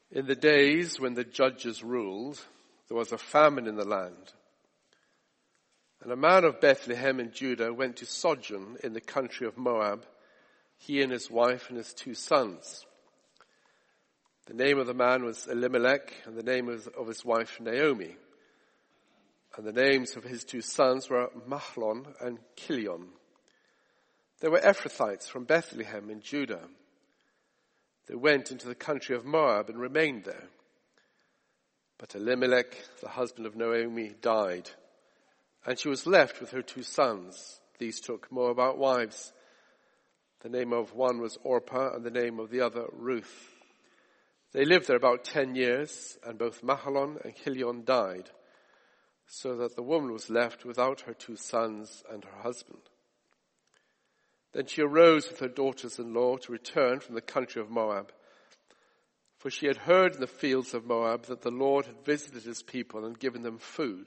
In the days when the judges ruled, there was a famine in the land. And a man of Bethlehem in Judah went to sojourn in the country of Moab, he and his wife and his 2 sons. The name of the man was Elimelech, and the name of his wife Naomi. And the names of his 2 sons were Mahlon and Chilion. They were Ephrathites from Bethlehem in Judah. They went into the country of Moab and remained there. But Elimelech, the husband of Naomi, died, and she was left with her 2 sons. These took Moabite wives. The name of one was Orpah, and the name of the other Ruth. They lived there about 10 years, and both Mahlon and Chilion died, so that the woman was left without her 2 sons and her husband. Then she arose with her daughters-in-law to return from the country of Moab, for she had heard in the fields of Moab that the Lord had visited his people and given them food.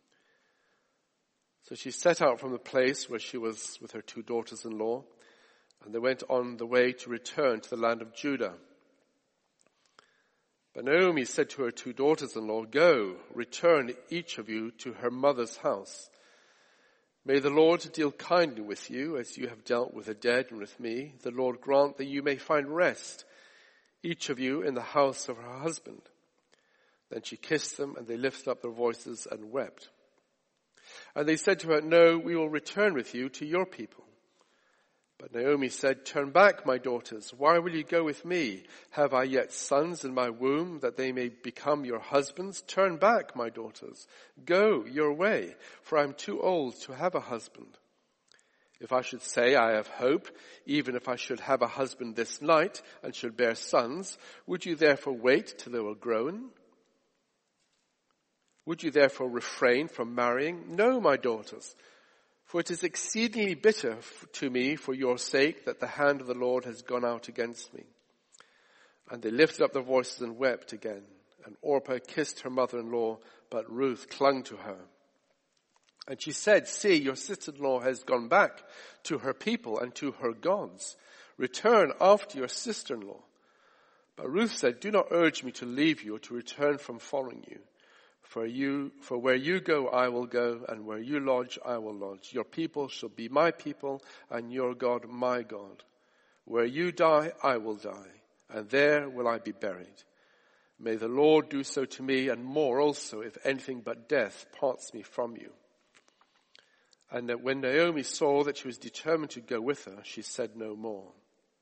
So she set out from the place where she was with her 2 daughters-in-law, and they went on the way to return to the land of Judah. But Naomi said to her 2 daughters-in-law, "Go, return each of you to her mother's house. May the Lord deal kindly with you as you have dealt with the dead and with me. The Lord grant that you may find rest, each of you in the house of her husband." Then she kissed them, and they lifted up their voices and wept. And they said to her, "No, we will return with you to your people." But Naomi said, "Turn back, my daughters. Why will you go with me? Have I yet sons in my womb that they may become your husbands? Turn back, my daughters. Go your way, for I am too old to have a husband. If I should say I have hope, even if I should have a husband this night and should bear sons, would you therefore wait till they were grown? Would you therefore refrain from marrying? No, my daughters. For it is exceedingly bitter to me for your sake that the hand of the Lord has gone out against me." And they lifted up their voices and wept again. And Orpah kissed her mother-in-law, but Ruth clung to her. And she said, "See, your sister-in-law has gone back to her people and to her gods. Return after your sister-in-law." But Ruth said, "Do not urge me to leave you or to return from following you. For where you go, I will go, and where you lodge, I will lodge. Your people shall be my people, and your God my God. Where you die, I will die, and there will I be buried. May the Lord do so to me, and more also, if anything but death parts me from you." And when Naomi saw that she was determined to go with her, she said no more.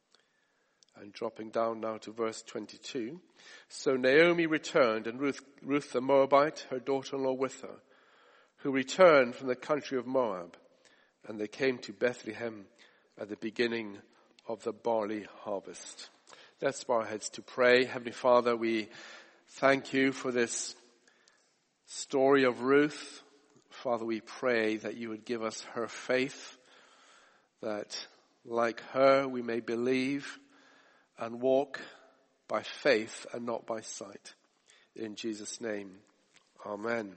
And dropping down now to verse 22. So Naomi returned, and Ruth the Moabite, her daughter-in-law, with her, who returned from the country of Moab. And they came to Bethlehem at the beginning of the barley harvest. Let's bow our heads to pray. Heavenly Father, we thank you for this story of Ruth. Father, we pray that you would give us her faith, that like her we may believe and walk by faith and not by sight. In Jesus' name, amen.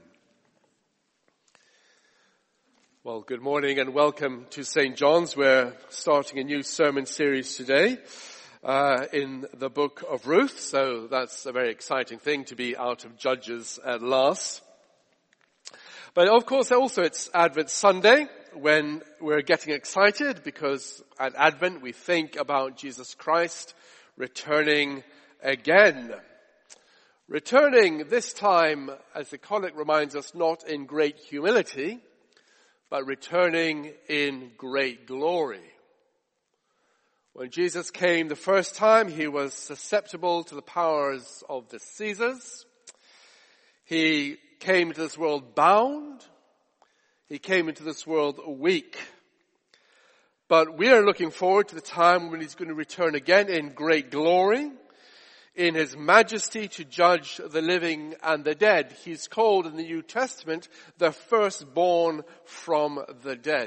Well, good morning and welcome to St. John's. We're starting a new sermon series today in the book of Ruth. So that's a very exciting thing to be out of Judges at last. But of course also it's Advent Sunday when we're getting excited because at Advent we think about Jesus Christ returning again. Returning this time, as the collect reminds us, not in great humility, but returning in great glory. When Jesus came the first time, he was susceptible to the powers of the Caesars. He came into this world bound. He came into this world weak. But we are looking forward to the time when he's going to return again in great glory, in his majesty to judge the living and the dead. He's called in the New Testament the firstborn from the dead.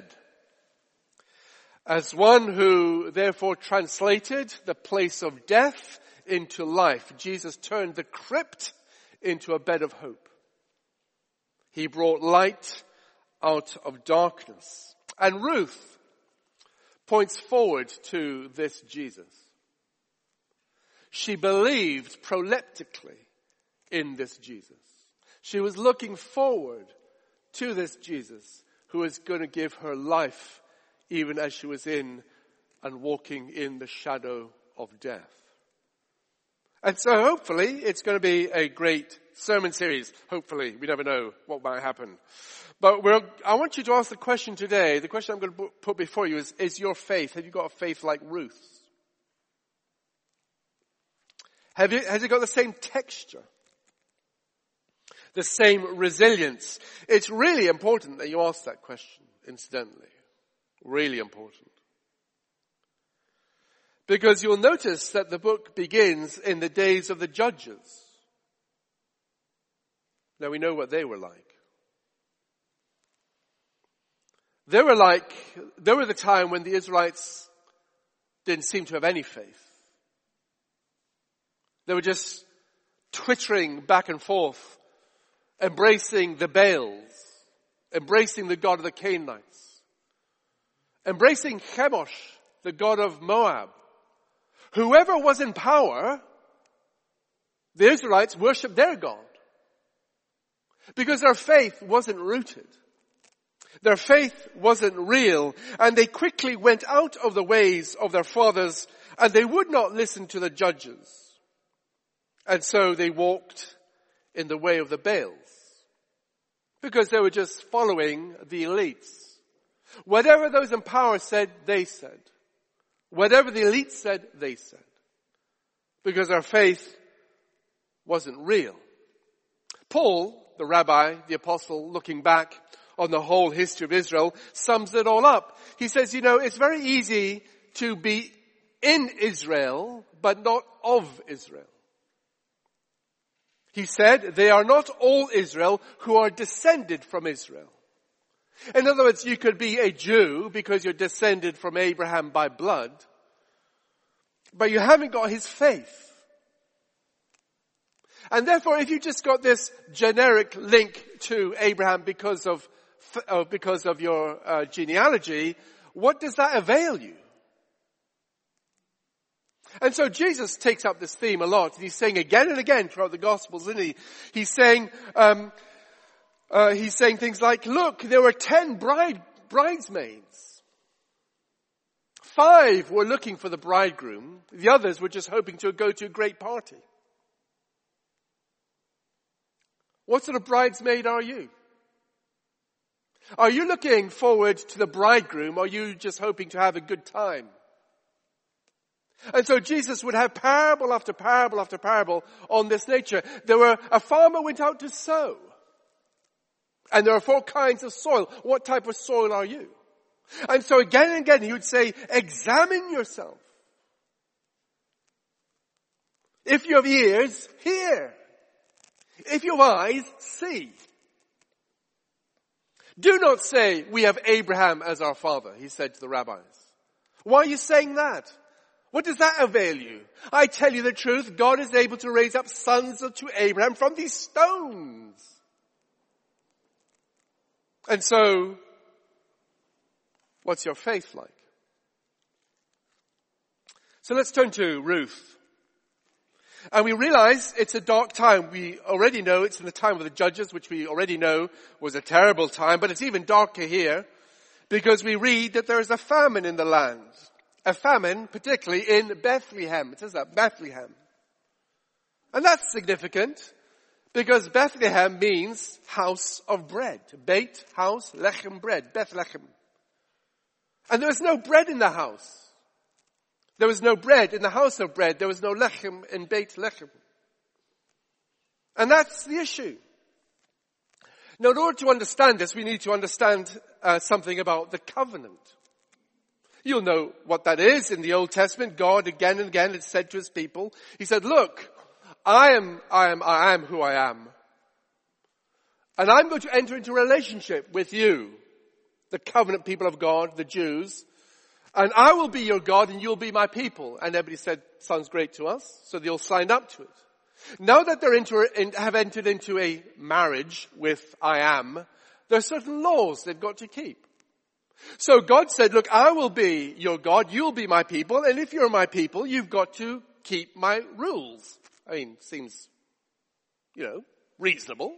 As one who therefore translated the place of death into life, Jesus turned the crypt into a bed of hope. He brought light out of darkness. And Ruth points forward to this Jesus. She believed proleptically in this Jesus. She was looking forward to this Jesus who was going to give her life even as she was in and walking in the shadow of death. And so hopefully it's going to be a great sermon series. Hopefully. We never know what might happen. But I want you to ask the question today. The question I'm going to put before you is your faith. Have you got a faith like Ruth's? Has it got the same texture? The same resilience? It's really important that you ask that question, incidentally. Really important. Because you'll notice that the book begins in the days of the judges. Now we know what they were like. They were the time when the Israelites didn't seem to have any faith. They were just twittering back and forth, embracing the Baals, embracing the god of the Canaanites, embracing Chemosh, the god of Moab. Whoever was in power, the Israelites worshipped their God. Because their faith wasn't rooted. Their faith wasn't real. And they quickly went out of the ways of their fathers, and they would not listen to the judges. And so they walked in the way of the Baals. Because they were just following the elites. Whatever those in power said, they said. Whatever the elite said, they said. Because our faith wasn't real. Paul, the rabbi, the apostle, looking back on the whole history of Israel, sums it all up. He says, it's very easy to be in Israel, but not of Israel. He said, they are not all Israel who are descended from Israel. In other words, you could be a Jew because you're descended from Abraham by blood, but you haven't got his faith. And therefore, if you just got this generic link to Abraham because of your genealogy, what does that avail you? And so Jesus takes up this theme a lot. He's saying again and again throughout the Gospels, isn't he? He's saying things like, look, there were 10 bridesmaids. 5 were looking for the bridegroom. The others were just hoping to go to a great party. What sort of bridesmaid are you? Are you looking forward to the bridegroom, or are you just hoping to have a good time? And so Jesus would have parable after parable after parable on this nature. A farmer went out to sow. And there are 4 kinds of soil. What type of soil are you? And so again and again he would say, examine yourself. If you have ears, hear. If you have eyes, see. Do not say, we have Abraham as our father, he said to the rabbis. Why are you saying that? What does that avail you? I tell you the truth, God is able to raise up sons to Abraham from these stones. And so, what's your faith like? So let's turn to Ruth. And we realize it's a dark time. We already know it's in the time of the judges, which we already know was a terrible time, but it's even darker here because we read that there is a famine in the land. A famine, particularly in Bethlehem. It says that, Bethlehem. And that's significant because Bethlehem means house of bread. Beit, house, lechem, bread. Bethlehem. And there was no bread in the house. There was no bread in the house of bread. There was no lechem in Beit Lechem. And that's the issue. Now, in order to understand this, we need to understand something about the covenant. You'll know what that is. In the Old Testament, God again and again had said to his people, he said, look, I am who I am. And I'm going to enter into a relationship with you, the covenant people of God, the Jews. And I will be your God and you'll be my people. And everybody said, sounds great to us. So they all signed up to it. Now that have entered into a marriage with I am, there are certain laws they've got to keep. So God said, look, I will be your God, you'll be my people. And if you're my people, you've got to keep my rules. I mean, seems, reasonable.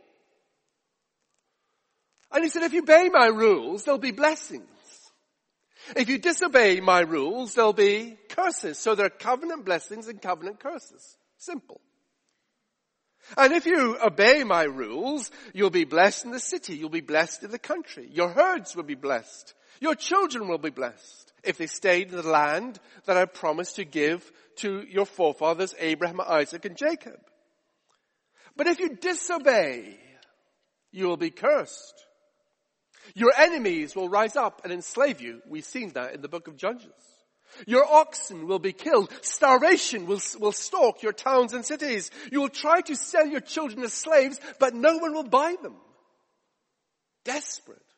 And he said, if you obey my rules, there'll be blessings. If you disobey my rules, there'll be curses. So there are covenant blessings and covenant curses. Simple. And if you obey my rules, you'll be blessed in the city. You'll be blessed in the country. Your herds will be blessed. Your children will be blessed if they stayed in the land that I promised to give to your forefathers, Abraham, Isaac, and Jacob. But if you disobey, you will be cursed. Your enemies will rise up and enslave you. We've seen that in the book of Judges. Your oxen will be killed. Starvation will stalk your towns and cities. You will try to sell your children as slaves, but no one will buy them. Desperate.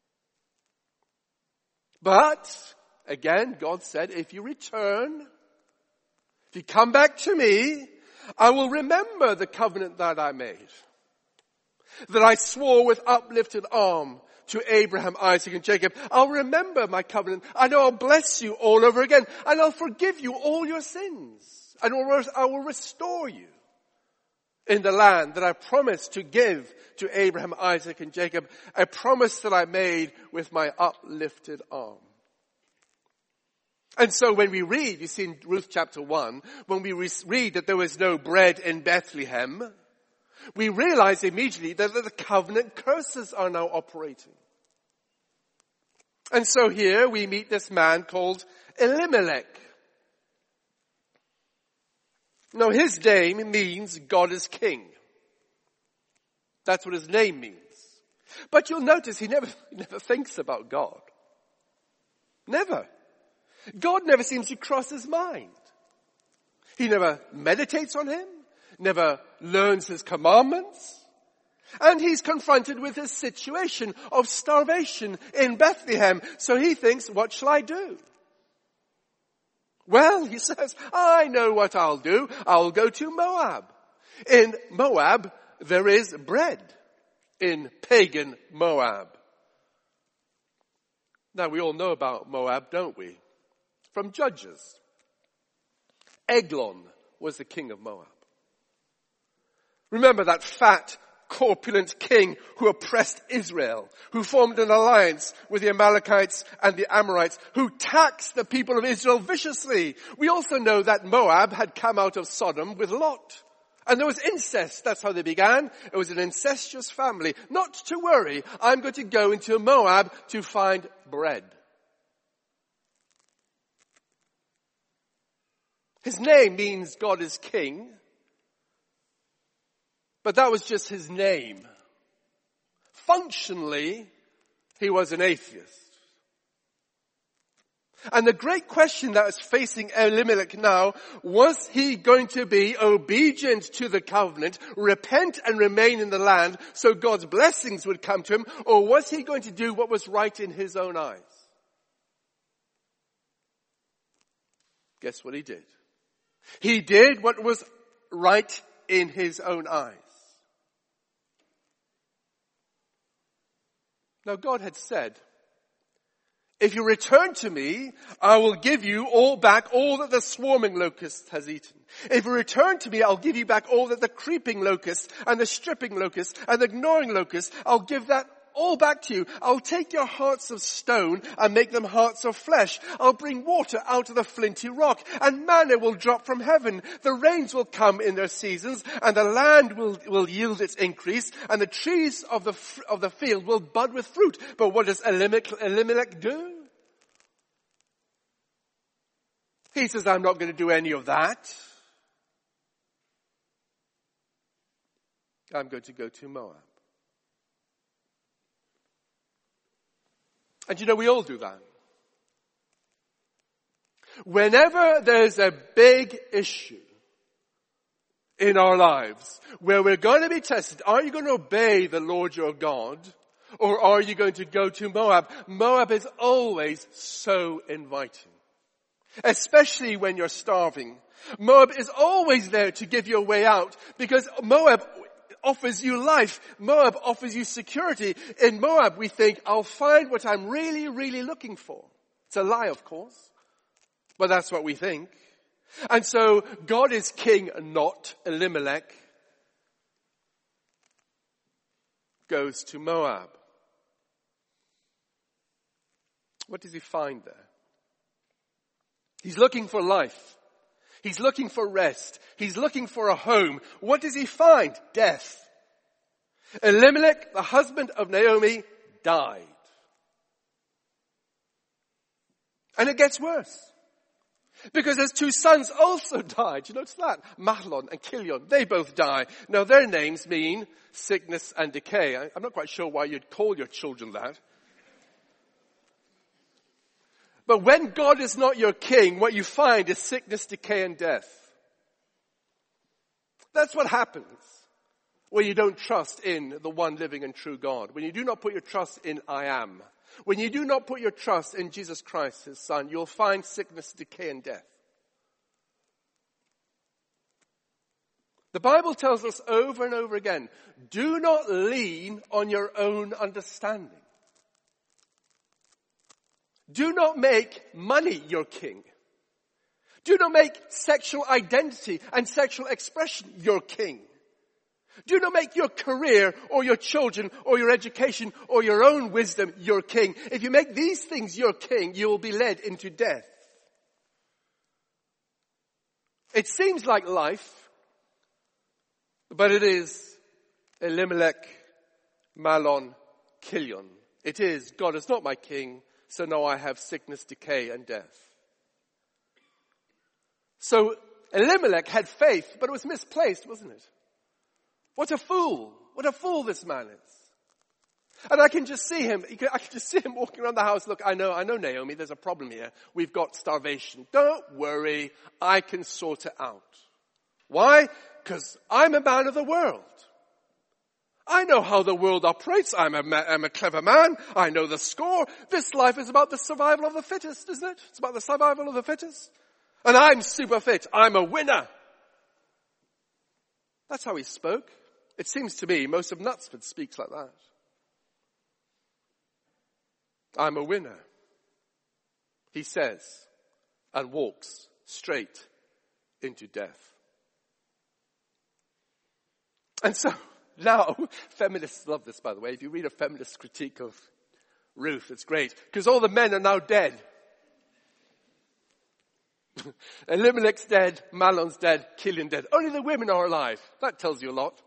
But, again, God said, if you return, if you come back to me, I will remember the covenant that I made, that I swore with uplifted arm to Abraham, Isaac, and Jacob. I'll remember my covenant, and I'll bless you all over again, and I'll forgive you all your sins, and I will restore you in the land that I promised to give to Abraham, Isaac, and Jacob, a promise that I made with my uplifted arm. And so when we read, you see in Ruth chapter 1, when we read that there was no bread in Bethlehem, we realize immediately that the covenant curses are now operating. And so here we meet this man called Elimelech. Now his name means God is king. That's what his name means. But you'll notice he never thinks about God. Never. God never seems to cross his mind. He never meditates on him. Never learns his commandments. And he's confronted with his situation of starvation in Bethlehem. So he thinks, what shall I do? Well, he says, I know what I'll do. I'll go to Moab. In Moab, there is bread. In pagan Moab. Now, we all know about Moab, don't we? From Judges. Eglon was the king of Moab. Remember that fat, corpulent king who oppressed Israel, who formed an alliance with the Amalekites and the Amorites, who taxed the people of Israel viciously. We also know that Moab had come out of Sodom with Lot. And there was incest. That's how they began. It was an incestuous family. Not to worry, I'm going to go into Moab to find bread. His name means God is king. But that was just his name. Functionally, he was an atheist. And the great question that was facing Elimelech now, was he going to be obedient to the covenant, repent and remain in the land so God's blessings would come to him, or was he going to do what was right in his own eyes? Guess what he did? He did what was right in his own eyes. Now God had said, if you return to me, I will give you all back all that the swarming locust has eaten. If you return to me, I'll give you back all that the creeping locust and the stripping locust and the gnawing locust, I'll give that all back to you. I'll take your hearts of stone and make them hearts of flesh. I'll bring water out of the flinty rock, and manna will drop from heaven. The rains will come in their seasons, and the land will yield its increase, and the trees of the field will bud with fruit. But what does Elimelech do? He says, I'm not going to do any of that. I'm going to go to Moab. And you know, we all do that. Whenever there's a big issue in our lives where we're going to be tested, are you going to obey the Lord your God, or are you going to go to Moab? Moab is always so inviting, especially when you're starving. Moab is always there to give you a way out, because Moab offers you life. Moab offers you security. In Moab, we think, I'll find what I'm really, really looking for. It's a lie, of course. But that's what we think. And so God is king, not Elimelech goes to Moab. What does he find there? He's looking for life. He's looking for rest. He's looking for a home. What does he find? Death. Elimelech, the husband of Naomi, died. And it gets worse. Because his two sons also died. You notice that? Mahlon and Chilion, they both die. Now their names mean sickness and decay. I'm not quite sure why you'd call your children that. But when God is not your king, what you find is sickness, decay, and death. That's what happens when you don't trust in the one living and true God. When you do not put your trust in I am. When you do not put your trust in Jesus Christ, his son, you'll find sickness, decay, and death. The Bible tells us over and over again, do not lean on your own understanding. Do not make money your king. Do not make sexual identity and sexual expression your king. Do not make your career or your children or your education or your own wisdom your king. If you make these things your king, you will be led into death. It seems like life, but it is Elimelech, Mahlon, Chilion. It is, God is not my king, so now I have sickness, decay, and death. So Elimelech had faith, but it was misplaced, wasn't it? What a fool. What a fool this man is. And I can just see him. I can just see him walking around the house. Look, I know, Naomi, there's a problem here. We've got starvation. Don't worry. I can sort it out. Why? Because I'm a man of the world. I know how the world operates. I'm a clever man. I know the score. This life is about the survival of the fittest, isn't it? It's about the survival of the fittest. And I'm super fit. I'm a winner. That's how he spoke. It seems to me most of Knutsford speaks like that. I'm a winner, he says, and walks straight into death. And so now, feminists love this, by the way. If you read a feminist critique of Ruth, it's great, because all the men are now dead. Elimelech's dead, Mahlon's dead, Chilion dead. Only the women are alive. That tells you a lot.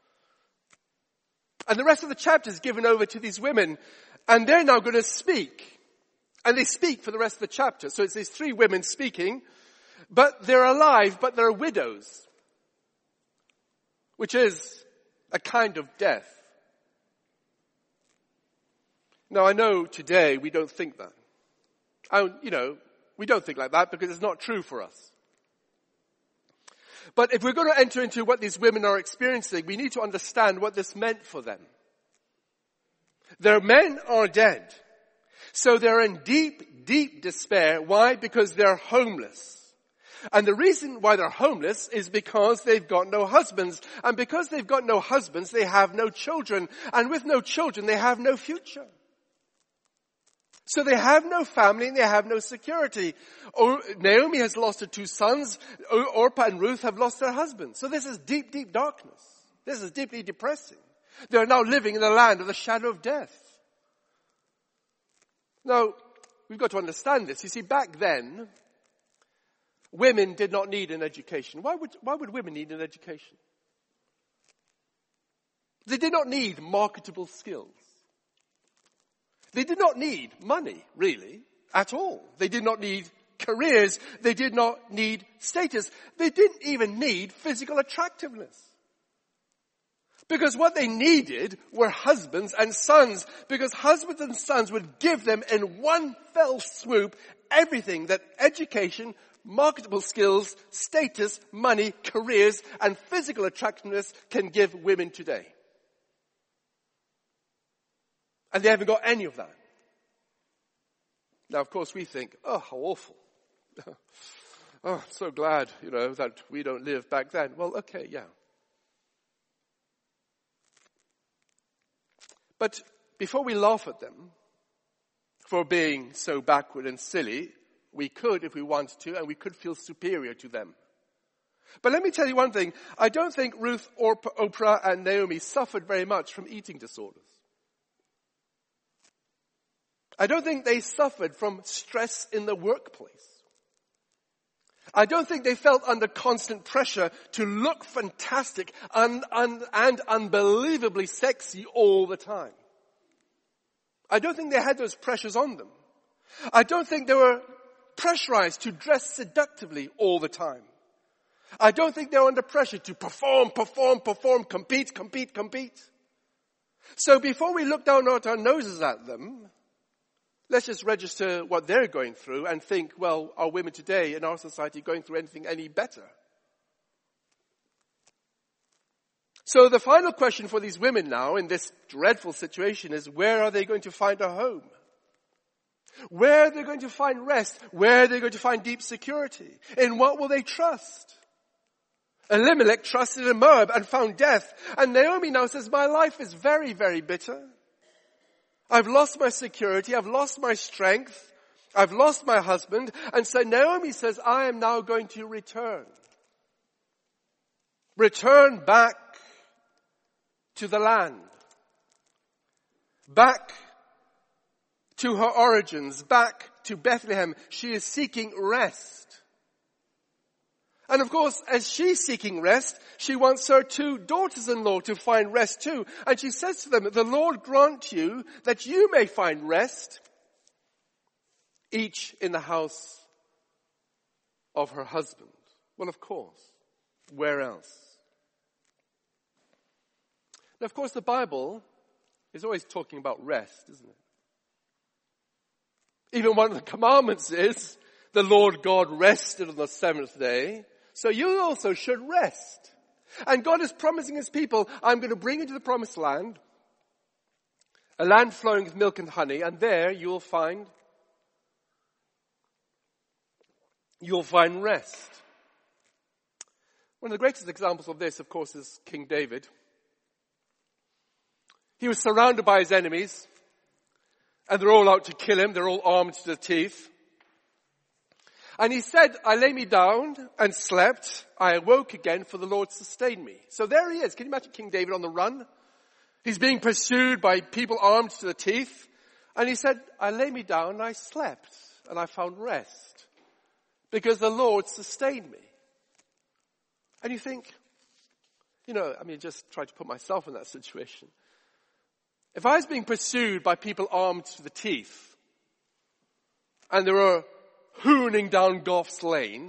And the rest of the chapter is given over to these women, and they're now going to speak. And they speak for the rest of the chapter. So it's these three women speaking, but they're alive, but they're widows, which is a kind of death. Now I know today we don't think that. We don't think like that because it's not true for us. But if we're going to enter into what these women are experiencing, we need to understand what this meant for them. Their men are dead. So they're in deep, deep despair. Why? Because they're homeless. And the reason why they're homeless is because they've got no husbands. And because they've got no husbands, they have no children. And with no children, they have no future. So they have no family and they have no security. Naomi has lost her two sons. Orpah and Ruth have lost their husbands. So this is deep, deep darkness. This is deeply depressing. They're now living in the land of the shadow of death. Now, we've got to understand this. You see, back then, women did not need an education. Why would women need an education? They did not need marketable skills. They did not need money, really, at all. They did not need careers. They did not need status. They didn't even need physical attractiveness. Because what they needed were husbands and sons. Because husbands and sons would give them in one fell swoop everything that education, marketable skills, status, money, careers, and physical attractiveness can give women today. And they haven't got any of that. Now, of course, we think, oh, how awful. Oh, I'm so glad, that we don't live back then. Well, okay, yeah. But before we laugh at them for being so backward and silly, We could if we wanted to, and we could feel superior to them. But let me tell you one thing. I don't think Ruth, Oprah, and Naomi suffered very much from eating disorders. I don't think they suffered from stress in the workplace. I don't think they felt under constant pressure to look fantastic and unbelievably sexy all the time. I don't think they had those pressures on them. I don't think they were pressurized to dress seductively all the time. I don't think they were under pressure to perform, compete. So before we look down our noses at them, let's just register what they're going through and think, well, are women today in our society going through anything any better? So the final question for these women now in this dreadful situation is, where are they going to find a home? Where are they going to find rest? Where are they going to find deep security? In what will they trust? Elimelech trusted in Moab and found death. And Naomi now says, my life is very, very bitter. I've lost my security. I've lost my strength. I've lost my husband. And so Naomi says, I am now going to return. Return back to the land. Back to her origins. Back to Bethlehem. She is seeking rest. And of course, as she's seeking rest, she wants her two daughters-in-law to find rest too. And she says to them, the Lord grant you that you may find rest, each in the house of her husband. Well, of course, where else? Now, of course, the Bible is always talking about rest, isn't it? Even one of the commandments is, the Lord God rested on the seventh day. So you also should rest. And God is promising his people, I'm going to bring you to the promised land, a land flowing with milk and honey, and there you'll find rest. One of the greatest examples of this, of course, is King David. He was surrounded by his enemies, and they're all out to kill him. They're all armed to the teeth. And he said, I lay me down and slept. I awoke again, for the Lord sustained me. So there he is. Can you imagine King David on the run? He's being pursued by people armed to the teeth. And he said, I lay me down and I slept and I found rest because the Lord sustained me. And you think, just try to put myself in that situation. If I was being pursued by people armed to the teeth and there were hooning down Goff's Lane,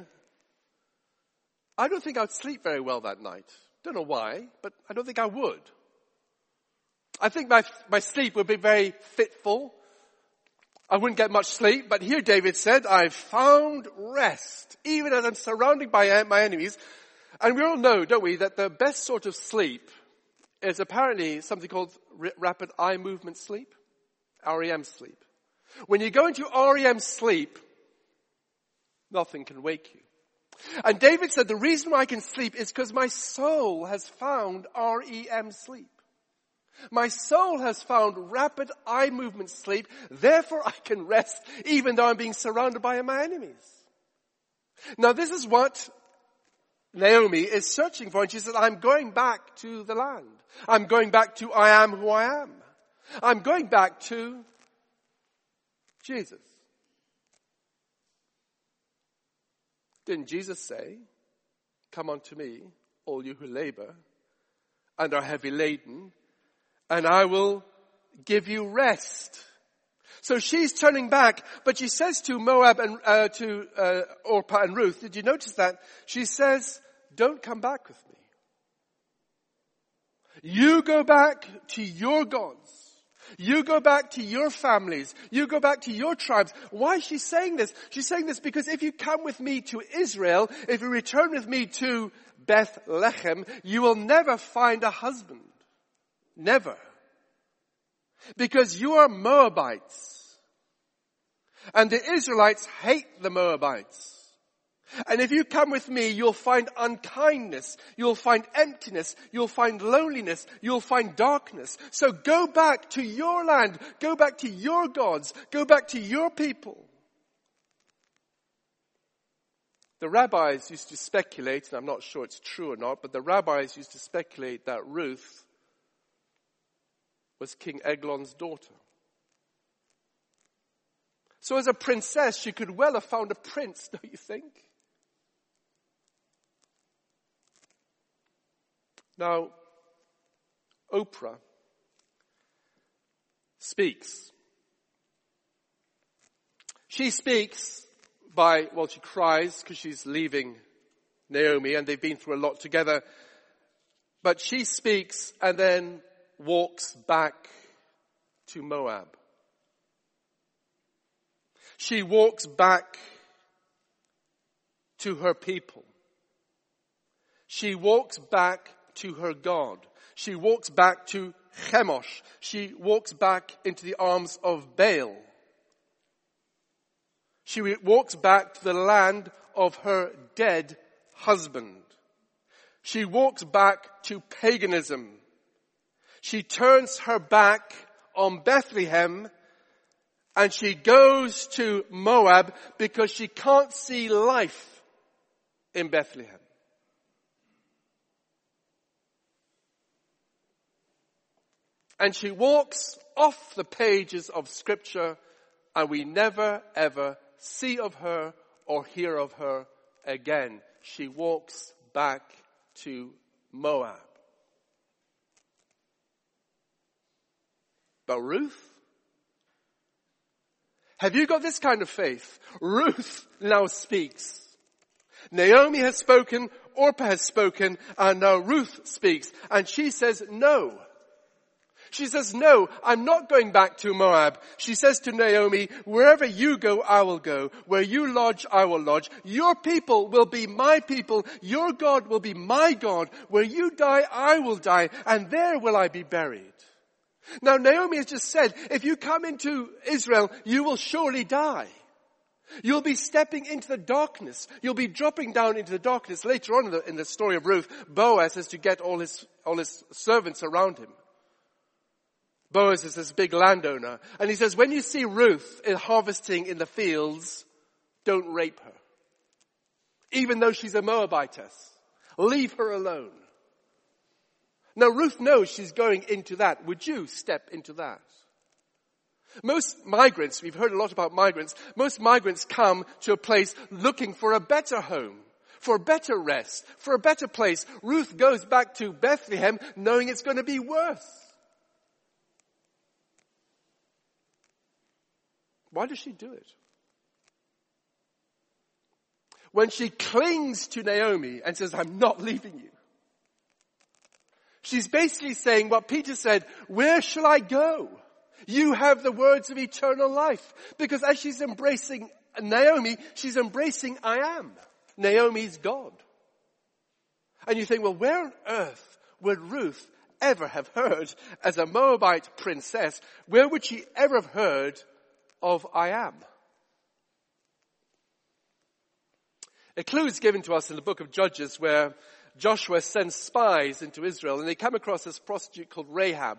I don't think I'd sleep very well that night. Don't know why, but I don't think I would. I think my sleep would be very fitful. I wouldn't get much sleep, but here David said, I've found rest, even as I'm surrounded by my enemies. And we all know, don't we, that the best sort of sleep is apparently something called rapid eye movement sleep, REM sleep. When you go into REM sleep, nothing can wake you. And David said, the reason why I can sleep is because my soul has found REM sleep. My soul has found rapid eye movement sleep. Therefore I can rest even though I'm being surrounded by my enemies. Now this is what Naomi is searching for. And she said, I'm going back to the land. I'm going back to I am who I am. I'm going back to Jesus. Didn't Jesus say, come unto me, all you who labor and are heavy laden, and I will give you rest. So she's turning back, but she says to Moab and to Orpah and Ruth, did you notice that? She says, don't come back with me. You go back to your gods. You go back to your families. You go back to your tribes. Why is she saying this? She's saying this because if you come with me to Israel, if you return with me to Bethlehem, you will never find a husband. Never. Because you are Moabites. And the Israelites hate the Moabites. And if you come with me, you'll find unkindness, you'll find emptiness, you'll find loneliness, you'll find darkness. So go back to your land, go back to your gods, go back to your people. The rabbis used to speculate, and I'm not sure it's true or not, but the rabbis used to speculate that Ruth was King Eglon's daughter. So as a princess, she could well have found a prince, don't you think? Now, Oprah speaks. She speaks she cries because she's leaving Naomi and they've been through a lot together. But she speaks and then walks back to Moab. She walks back to her people. She walks back to her God. She walks back to Chemosh. She walks back into the arms of Baal. She walks back to the land of her dead husband. She walks back to paganism. She turns her back on Bethlehem and she goes to Moab because she can't see life in Bethlehem. And she walks off the pages of Scripture and we never ever see of her or hear of her again. She walks back to Moab. But Ruth? Have you got this kind of faith? Ruth now speaks. Naomi has spoken, Orpah has spoken, and now Ruth speaks. And she says no. She says, no, I'm not going back to Moab. She says to Naomi, wherever you go, I will go. Where you lodge, I will lodge. Your people will be my people. Your God will be my God. Where you die, I will die. And there will I be buried. Now, Naomi has just said, if you come into Israel, you will surely die. You'll be stepping into the darkness. You'll be dropping down into the darkness. Later on in the story of Ruth, Boaz has to get all his servants around him. Boaz is this big landowner. And he says, when you see Ruth harvesting in the fields, don't rape her. Even though she's a Moabitess. Leave her alone. Now Ruth knows she's going into that. Would you step into that? Most migrants, we've heard a lot about migrants, most migrants come to a place looking for a better home, for a better rest, for a better place. Ruth goes back to Bethlehem knowing it's going to be worse. Why does she do it? When she clings to Naomi and says, I'm not leaving you. She's basically saying what Peter said, where shall I go? You have the words of eternal life. Because as she's embracing Naomi, she's embracing I am, Naomi's God. And you think, well, where on earth would Ruth ever have heard, as a Moabite princess, where would she ever have heard of I am? A clue is given to us in the book of Judges where Joshua sends spies into Israel and they come across this prostitute called Rahab.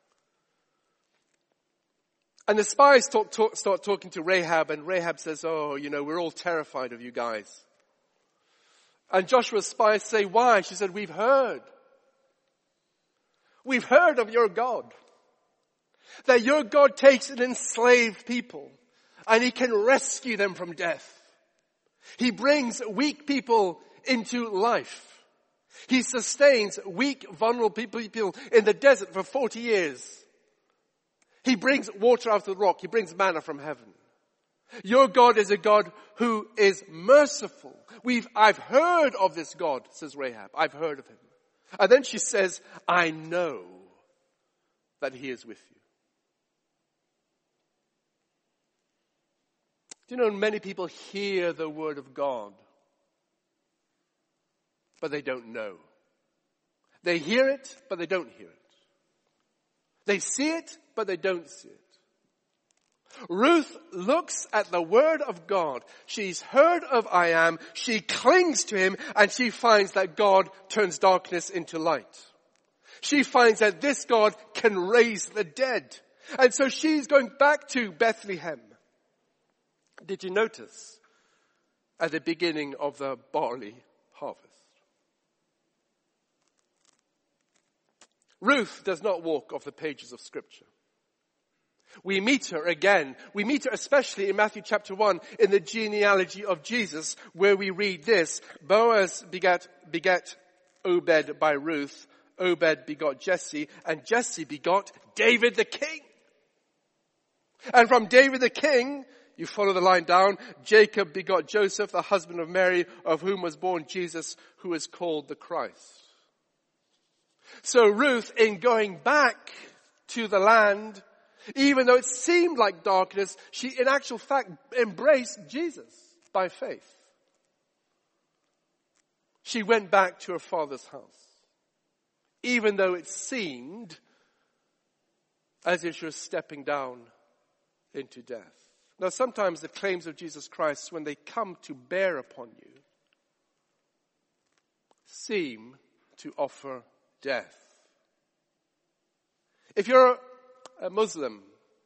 And the spies start talking to Rahab and Rahab says, we're all terrified of you guys. And Joshua's spies say, why? She said, we've heard. We've heard of your God. That your God takes an enslaved people and he can rescue them from death. He brings weak people into life. He sustains weak, vulnerable people in the desert for 40 years. He brings water out of the rock. He brings manna from heaven. Your God is a God who is merciful. I've heard of this God, says Rahab. I've heard of him. And then she says, I know that he is with you. Do you know many people hear the word of God, but they don't know. They hear it, but they don't hear it. They see it, but they don't see it. Ruth looks at the word of God. She's heard of I am. She clings to him and she finds that God turns darkness into light. She finds that this God can raise the dead. And so she's going back to Bethlehem. Did you notice at the beginning of the barley harvest. Ruth does not walk off the pages of Scripture. We meet her again. We meet her especially in Matthew chapter 1 in the genealogy of Jesus, where we read this: Boaz begat Obed by Ruth, Obed begot Jesse, and Jesse begot David the king. And from David the king, you follow the line down, Jacob begot Joseph, the husband of Mary, of whom was born Jesus, who is called the Christ. So Ruth, in going back to the land, even though it seemed like darkness, she in actual fact embraced Jesus by faith. She went back to her father's house, even though it seemed as if she was stepping down into death. Now sometimes the claims of Jesus Christ, when they come to bear upon you, seem to offer death. If you're a Muslim,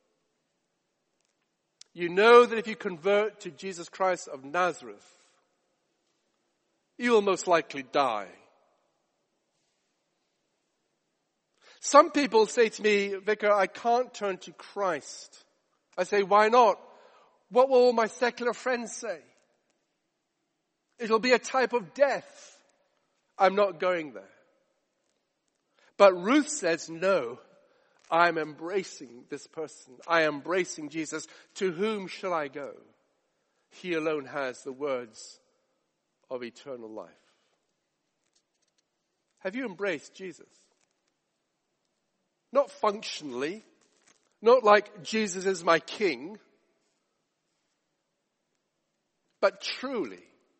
you know that if you convert to Jesus Christ of Nazareth, you will most likely die. Some people say to me, Vicar, I can't turn to Christ. I say, why not? What will all my secular friends say? It'll be a type of death. I'm not going there. But Ruth says, no, I'm embracing this person. I am embracing Jesus. To whom shall I go? He alone has the words of eternal life. Have you embraced Jesus? Not functionally, not like Jesus is my king, but truly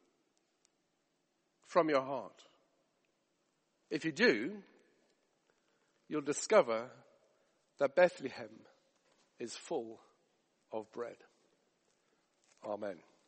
from your heart. If you do, you'll discover that Bethlehem is full of bread. Amen.